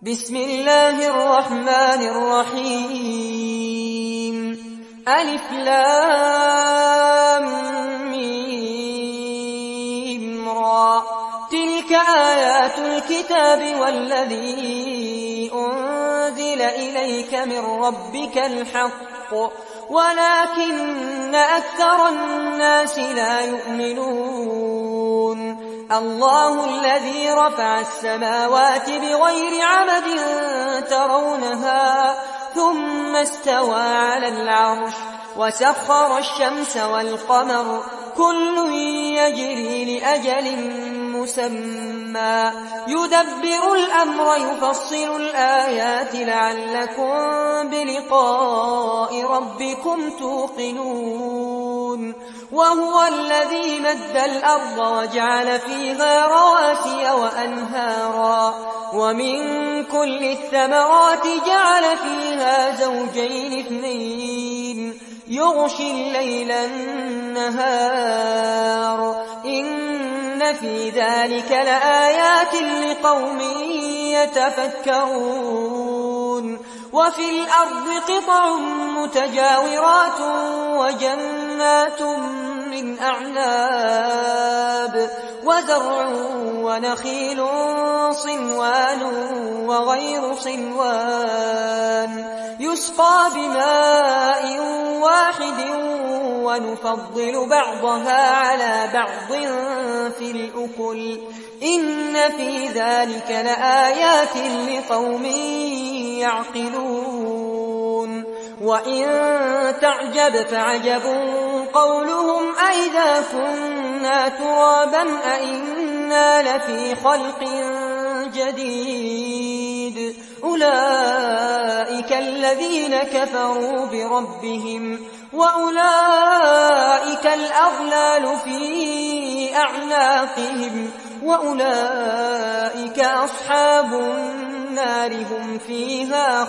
بسم الله الرحمن الرحيم ألف لام ميم را تلك آيات الكتاب والذي أنزل إليك من ربك الحق ولكن أكثر الناس لا يؤمنون الله الذي رفع السماوات بغير عمد ترونها ثم استوى على العرش وسخر الشمس والقمر كل يجري لأجل مسمى يدبر الأمر يفصل الآيات لعلكم بلقاء ربكم توقنون وهو الذي مد الأرض وجعل فيها رواسي وأنهارا ومن كل الثمرات جعل فيها زوجين اثنين يغشي الليل النهار إن في ذلك لآيات لقوم يتفكرون وفي الأرض قطع متجاورات وجنات من أعناب وزرع ونخيل صنوان وغير صنوان يسقى بماء واحد ونفضل بعضها على بعض في الأكل إن في ذلك لآيات لقوم يعقلون وإن تعجب فعجب قولهم أئذا كنا ترابا أئنا لفي خلق جديد أولئك الذين كفروا بربهم وأولئك الأغلال في أعناقهم وأولئك أصحاب النار هم فيها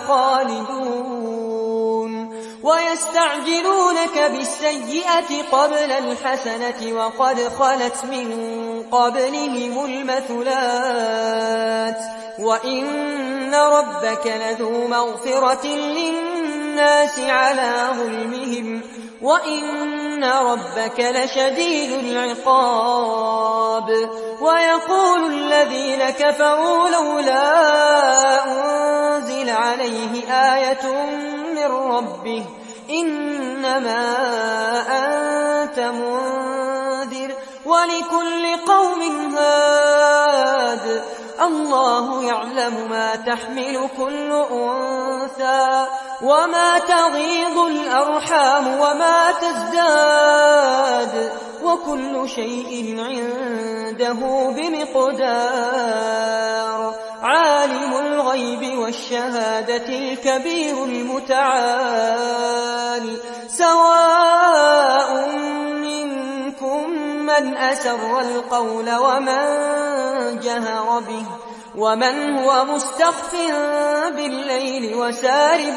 خالدون ويستعجلونك بالسيئة قبل الحسنة وقد خلت من قبلهم المثلات وإن ربك لذو مغفرة للناس على ظلمهم وإن ربك لشديد العقاب ويقول الذين كفروا لولا أنزل عليه آية من ربه إنما أنت منذر ولكل قوم هاد الله يعلم ما تحمل كل أنثى وما تغيض الأرحام وما تزداد وكل شيء عنده بمقدار عالم الغيب والشهادة الكبير المتعال سواء منكم من أسر القول ومن جهر به ومن هو مستخف بالليل وسارب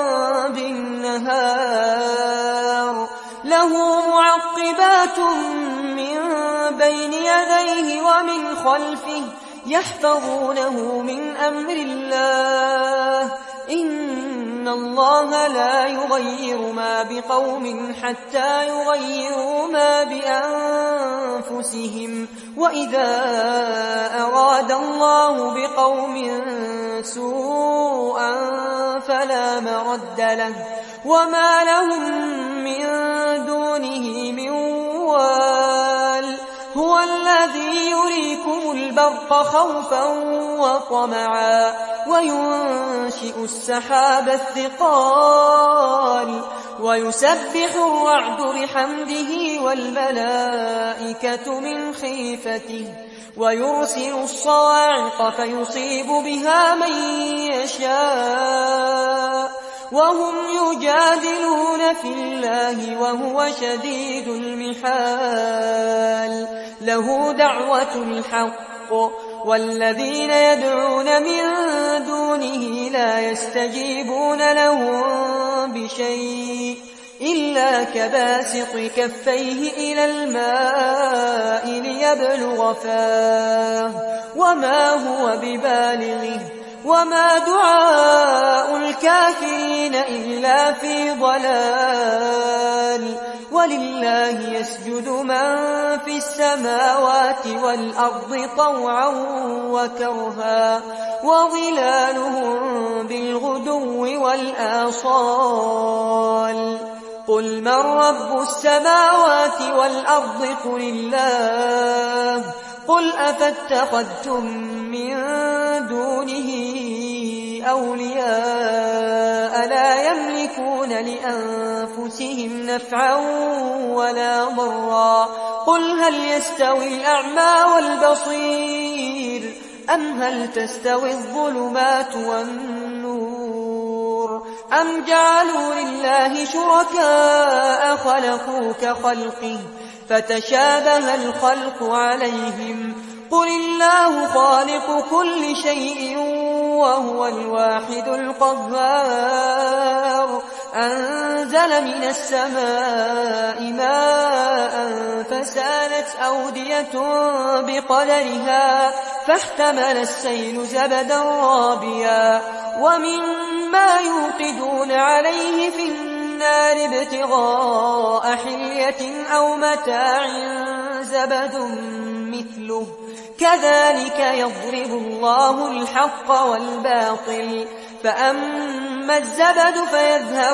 بالنهار له معقبات من بين يديه ومن خلفه يحفظونه من أمر الله إن الله لا يغير ما بقوم حتى يغيروا ما بأنفسهم وإذا أراد الله بقوم سوءا فلا مرد له وما لهم من دونه من وال هو الذي يريكم البرق خوفا وطمعا وينشئ السحاب الثقال ويسبح الرعد بحمده والملائكة من خيفته ويرسل الصواعق فيصيب بها من يشاء وهم يجادلون في الله وهو شديد المحال له دعوة الحق والذين يدعون من دونه لا يستجيبون لهم بشيء إلا كباسط كفيه إلى الماء ليبلغ فاه وما هو ببالغه وما دعاء الكافرين إلا في ضلال ولله يسجد من في السماوات والأرض طوعا وكرها وظلالهم بالغدو والآصال قل من رب السماوات والأرض قل الله قل أفاتخذتم من دونه أولياء لا يملكون لأنفسهم نفعا ولا ضرا قل هل يستوي الأعمى والبصير أم هل تستوي الظلمات والنور أم جعلوا لله شركاء خلقوا كخلقه فتشابه الخلق عليهم قل الله خالق كل شيء وهو الواحد القهار أنزل من السماء ماء فسالت أودية بقدرها فاحتمل السيل زبدا رابيا ومما يوقدون عليه في النار ابتغاء حلية أو متاع زبد مثله كذلك يضرب الله الحق والباطل فأما الزبد فيذهب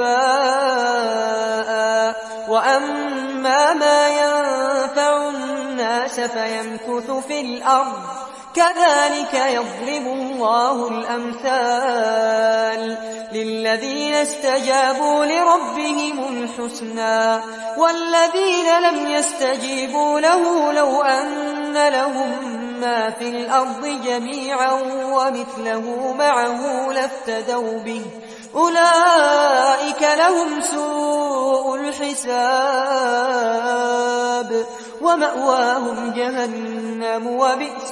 جفاء وأما ما ينفع الناس فيمكث في الأرض كذلك يضرب الله الأمثال للذين استجابوا لربهم الحسنى والذين لم يستجيبوا له لو أن لهم ما في الأرض جميعا ومثله معه لافتدوا به أولئك لهم سوء الحساب ومأواهم جهنم وبئس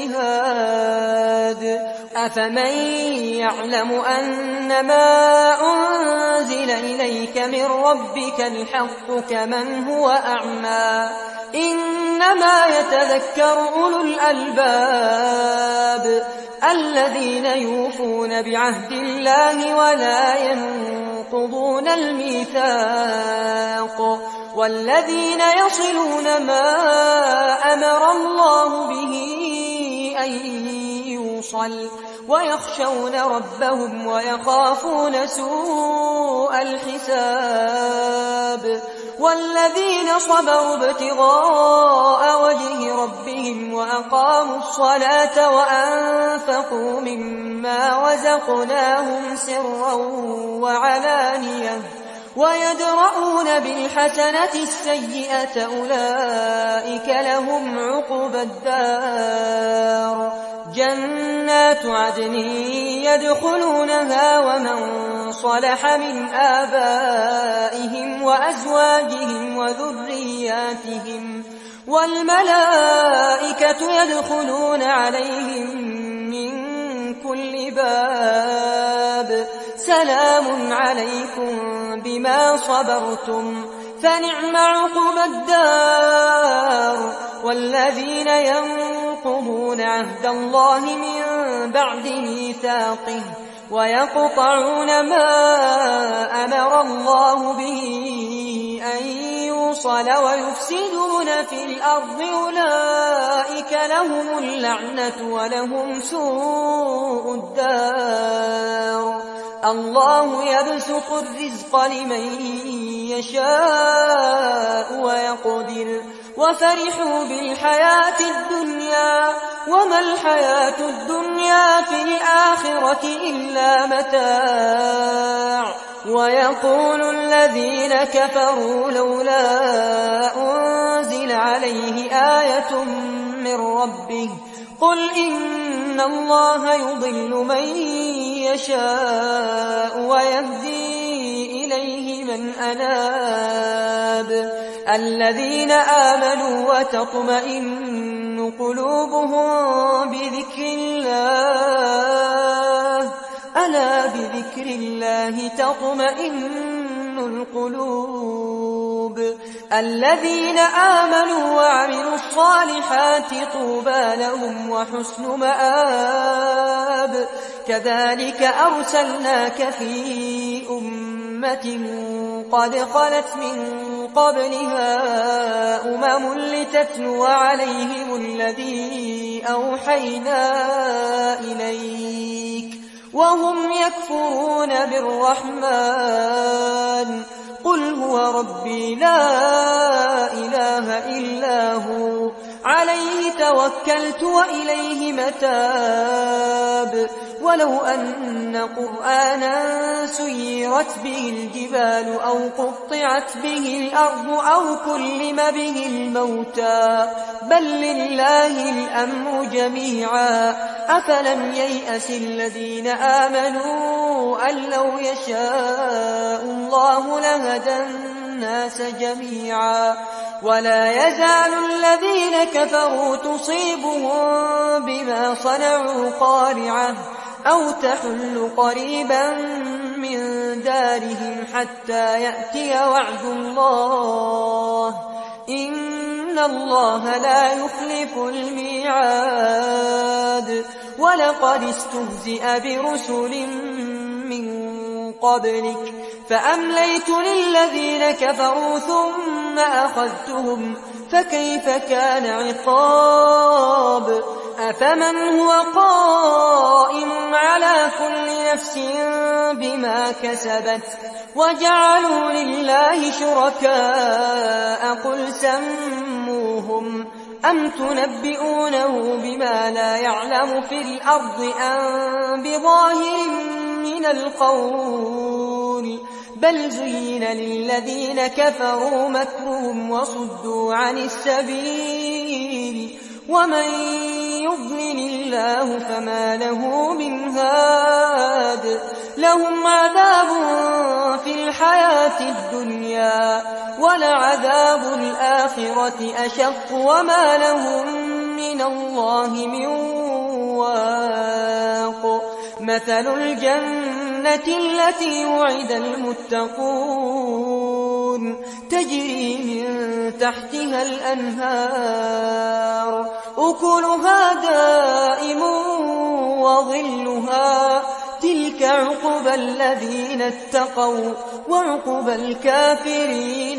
المهاد أفمن يعلم أنما أنزل إليك من ربك الحق كمن هو أعمى إنما يتذكر أولو الألباب الذين يوفون بعهد الله ولا ينقضون الميثاق والذين يصلون ما أمر الله به أن يوصل ويخشون ربهم ويخافون سوء الحساب والذين صبروا ابتغاء وجه ربهم وأقاموا الصلاة وأنفقوا مما رزقناهم سرا وعلانية ويدرؤون بالحسنة السيئة أولئك لهم عقبى الدار جنات عدن يدخلونها ومن صلح من آبائهم وأزواجهم وذرياتهم والملائكة يدخلون عليهم من كل باب سلام عليكم بما صبرتم فنعم عقبى الدار والذين ينقضون عهد الله من بعد ميثاقه ويقطعون ما أمر الله به أن يوصل ويفسدون في الأرض أولئك لهم اللعنة ولهم سوء الدار الله يبسط الرزق لمن يشاء ويقدر وفرحوا بالحياة الدنيا وما الحياة الدنيا في الآخرة إلا متاع ويقول الذين كفروا لولا أنزل عليه آية من ربه قل إن الله يضل من يشاء ويهدي إليه من أناب الذين آمنوا وتطمئن قلوبهم بذكر الله ألا بذكر الله تطمئن القلوب الذين آمنوا وعملوا الصالحات طوبى لهم وحسن مآب كذلك أرسلناك في أمة قد خلت من قبلها لتتلو عليهم الذي أوحينا إليك وهم يكفرون بالرحمن قل هو ربي لا إله إلا هو عليه توكلت وإليه متاب ولو أن قرآنا سيرت به الجبال أو قطعت به الأرض أو كلم به الموتى بل لله الأمر جميعا أفلم ييأس الذين آمنوا أن لو يشاء الله لهدى الناس جميعا ولا يزال الذين كفروا تصيبهم بما صنعوا قارعة أو تحل قريبا من دارهم حتى يأتي وعد الله إن الله لا يخلف الميعاد ولقد استهزئ برسل من قبلك فأمليت للذين كفروا ثم أخذتهم فكيف كان عقاب أفمن هو قائم على كل نفس بما كسبت وجعلوا لله شركاء قل سموهم أم تنبئونه بما لا يعلم في الأرض أم بظاهر من القول بل زين للذين كفروا مكرهم وصدوا عن السبيل ومن يضلل الله فما له من هاد لهم عذاب في الحياة الدنيا ولعذاب الآخرة أشق وما لهم من الله من واق مثل الجنة التي وعد المتقون تجري من تحتها الأنهار أكلها دائم وظلها تلك عقبى الذين اتقوا وعقبى الكافرين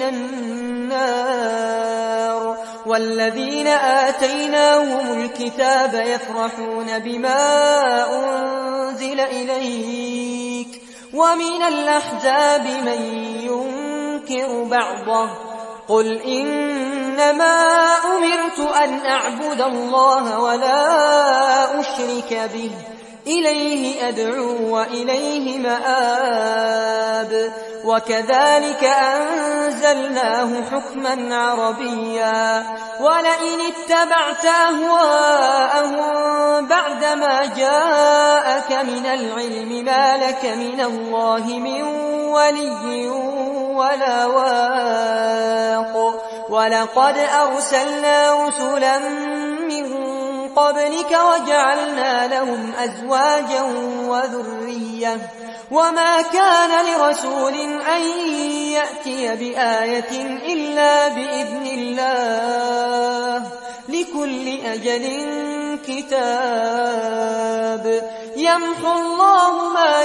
النار والذين آتيناهم الكتاب يفرحون بما أنزل إليك ومن الأحزاب من ينكر بعضه قل إنما أمرت أن أعبد الله ولا أشرك به إليه أدعو وإليه مآب وكذلك أنزلناه حكما عربيا ولئن اتبعت أهواءهم بعدما جاءك من العلم ما لك من الله من ولي ولا واق ولقد أرسلنا رسلا من قبلك وجعلنا لهم أزواجا وذرية وما كان لرسول أن يأتي بآية إلا بإذن الله لكل أجل كتاب يمحو الله ما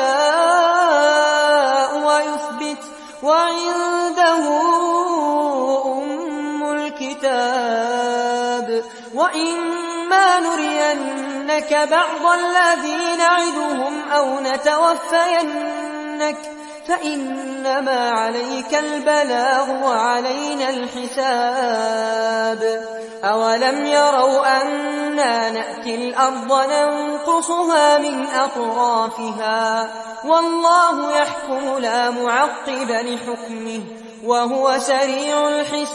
يشاء ويثبت وعنده أم الكتاب وإما نرينك بعض الذي نعدهم أو نتوفينك فإنما عليك البلاغ وعلينا الحساب أولم يروا أنا نأتي الأرض ننقصها من أطرافها والله يحكم لا معقب لحكمه وهو سريع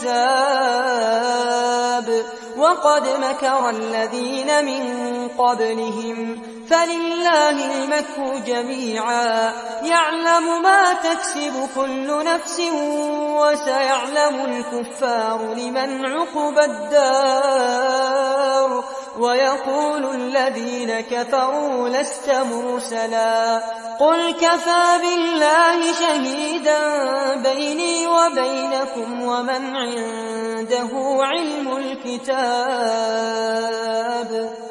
الحساب وقد مكر الذين من قبلهم فلله المكر جميعا يعلم ما تكسب كل نفس وسيعلم الكفار لمن عقبى الدار ويقول الذين كفروا لست مرسلا قل كفى بالله شهيدا بيني وبينكم ومن عنده علم الكتاب